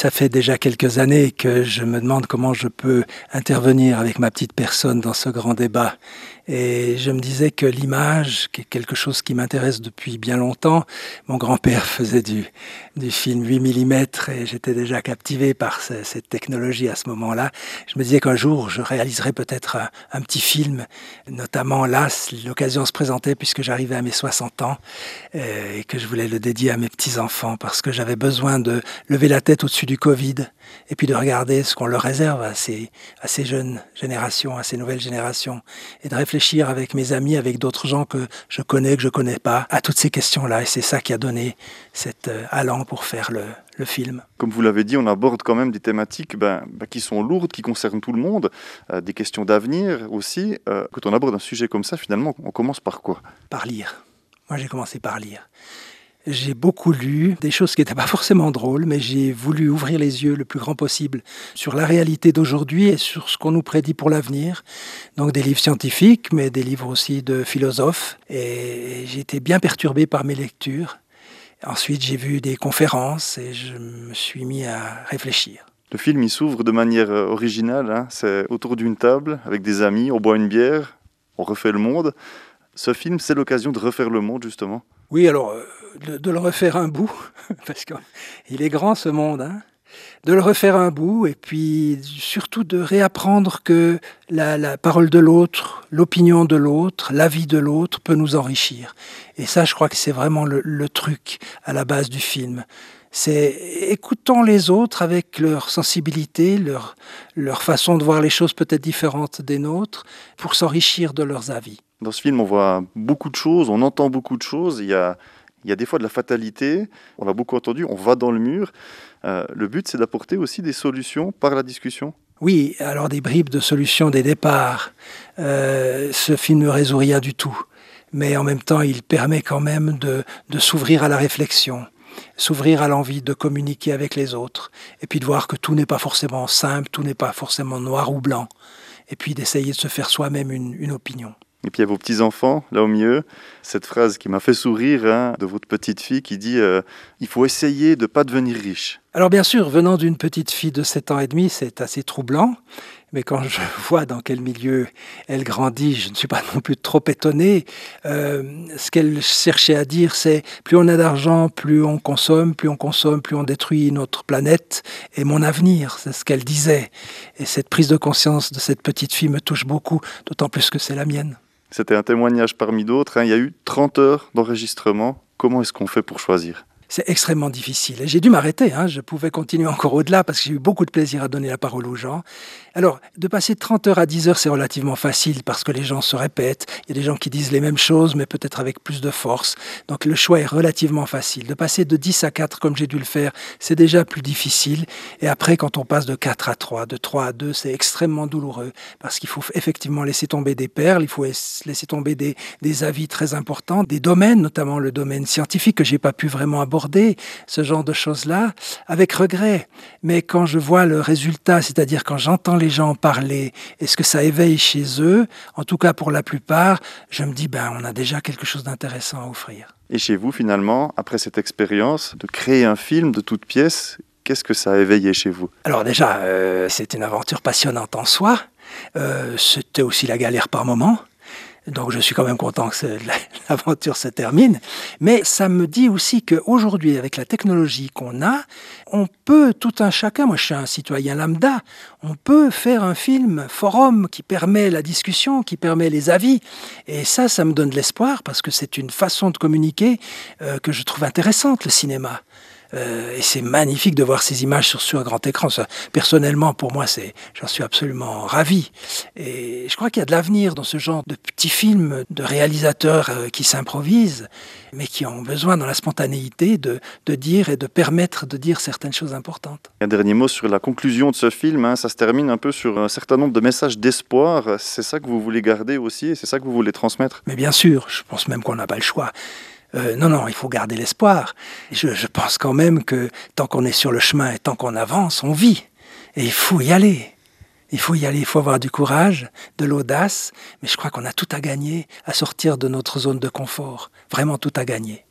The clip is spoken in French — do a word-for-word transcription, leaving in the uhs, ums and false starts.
Ça fait déjà quelques années que je me demande comment je peux intervenir avec ma petite personne dans ce grand débat. Et je me disais que l'image, qui est quelque chose qui m'intéresse depuis bien longtemps, mon grand-père faisait du, du film huit millimètres et j'étais déjà captivé par ce, cette technologie à ce moment-là. Je me disais qu'un jour, je réaliserais peut-être un, un petit film, notamment là, l'occasion se présentait puisque j'arrivais à mes soixante ans euh, et que je voulais le dédier à mes petits-enfants parce que j'avais besoin de lever la tête au-dessus du Covid et puis de regarder ce qu'on leur réserve à ces, à ces jeunes générations, à ces nouvelles générations et de réfléchir avec mes amis, avec d'autres gens que je connais, que je ne connais pas, à toutes ces questions-là. Et c'est ça qui a donné cet euh, allant pour faire le, le film. Comme vous l'avez dit, on aborde quand même des thématiques ben, ben, qui sont lourdes, qui concernent tout le monde, euh, des questions d'avenir aussi. Euh, quand on aborde un sujet comme ça, finalement, on commence par quoi ? Par lire. Moi, j'ai commencé par lire. J'ai beaucoup lu, des choses qui n'étaient pas forcément drôles, mais j'ai voulu ouvrir les yeux le plus grand possible sur la réalité d'aujourd'hui et sur ce qu'on nous prédit pour l'avenir. Donc des livres scientifiques, mais des livres aussi de philosophes. Et j'ai été bien perturbé par mes lectures. Ensuite, j'ai vu des conférences et je me suis mis à réfléchir. Le film, il s'ouvre de manière originale. Hein. C'est autour d'une table, avec des amis, on boit une bière, on refait le monde. Ce film, c'est l'occasion de refaire le monde, justement. Oui, alors, de, de le refaire un bout, parce qu'il est grand ce monde, hein, de le refaire un bout, et puis surtout de réapprendre que la, la parole de l'autre, l'opinion de l'autre, l'avis de l'autre peut nous enrichir. Et ça, je crois que c'est vraiment le, le truc à la base du film. C'est écoutons les autres avec leur sensibilité, leur, leur façon de voir les choses peut-être différentes des nôtres, pour s'enrichir de leurs avis. Dans ce film, on voit beaucoup de choses, on entend beaucoup de choses. Il y a, il y a des fois de la fatalité, on l'a beaucoup entendu, on va dans le mur. Euh, le but, c'est d'apporter aussi des solutions par la discussion. Oui, alors des bribes de solutions, des départs. Euh, ce film ne résout rien du tout. Mais en même temps, il permet quand même de, de s'ouvrir à la réflexion, s'ouvrir à l'envie de communiquer avec les autres, et puis de voir que tout n'est pas forcément simple, tout n'est pas forcément noir ou blanc, et puis d'essayer de se faire soi-même une, une opinion. Et puis il y a vos petits-enfants, là au milieu, cette phrase qui m'a fait sourire hein, de votre petite fille qui dit euh, « Il faut essayer de ne pas devenir riche ». Alors bien sûr, venant d'une petite fille de sept ans et demi, c'est assez troublant. Mais quand je vois dans quel milieu elle grandit, je ne suis pas non plus trop étonné. Euh, ce qu'elle cherchait à dire, c'est plus on a d'argent, plus on consomme, plus on consomme, plus on détruit notre planète et mon avenir. C'est ce qu'elle disait. Et cette prise de conscience de cette petite fille me touche beaucoup, d'autant plus que c'est la mienne. C'était un témoignage parmi d'autres. Hein. Il y a eu trente heures d'enregistrement. Comment est-ce qu'on fait pour choisir ? C'est extrêmement difficile. Et j'ai dû m'arrêter. Hein. Je pouvais continuer encore au-delà parce que j'ai eu beaucoup de plaisir à donner la parole aux gens. Alors, de passer de trente heures à dix heures, c'est relativement facile parce que les gens se répètent. Il y a des gens qui disent les mêmes choses, mais peut-être avec plus de force. Donc, le choix est relativement facile. De passer de dix à quatre, comme j'ai dû le faire, c'est déjà plus difficile. Et après, quand on passe de quatre à trois, de trois à deux, c'est extrêmement douloureux parce qu'il faut effectivement laisser tomber des perles, il faut laisser tomber des, des avis très importants, des domaines, notamment le domaine scientifique que j'ai pas pu vraiment aborder, ce genre de choses-là, avec regret. Mais quand je vois le résultat, c'est-à-dire quand j'entends les gens parler et ce que ça éveille chez eux, en tout cas pour la plupart, je me dis, ben, on a déjà quelque chose d'intéressant à offrir. Et chez vous, finalement, après cette expérience de créer un film de toutes pièces, qu'est-ce que ça a éveillé chez vous ? Alors déjà, euh, c'est une aventure passionnante en soi. Euh, c'était aussi la galère par moments. Donc je suis quand même content que l'aventure se termine. Mais ça me dit aussi qu'aujourd'hui, avec la technologie qu'on a, on peut, tout un chacun, moi je suis un citoyen lambda, on peut faire un film forum qui permet la discussion, qui permet les avis. Et ça, ça me donne de l'espoir parce que c'est une façon de communiquer euh, que je trouve intéressante, le cinéma. Euh, et c'est magnifique de voir ces images sur, sur un grand écran. Ça, personnellement, pour moi, c'est, j'en suis absolument ravi. Et je crois qu'il y a de l'avenir dans ce genre de petits films de réalisateurs euh, qui s'improvisent, mais qui ont besoin, dans la spontanéité, de, de dire et de permettre de dire certaines choses importantes. Un dernier mot sur la conclusion de ce film. Hein, ça se termine un peu sur un certain nombre de messages d'espoir. C'est ça que vous voulez garder aussi et c'est ça que vous voulez transmettre ? Mais bien sûr, je pense même qu'on n'a pas le choix. Euh, non, non, il faut garder l'espoir. Je, je pense quand même que tant qu'on est sur le chemin et tant qu'on avance, on vit. Et il faut y aller. Il faut y aller, il faut avoir du courage, de l'audace. Mais je crois qu'on a tout à gagner à sortir de notre zone de confort. Vraiment tout à gagner.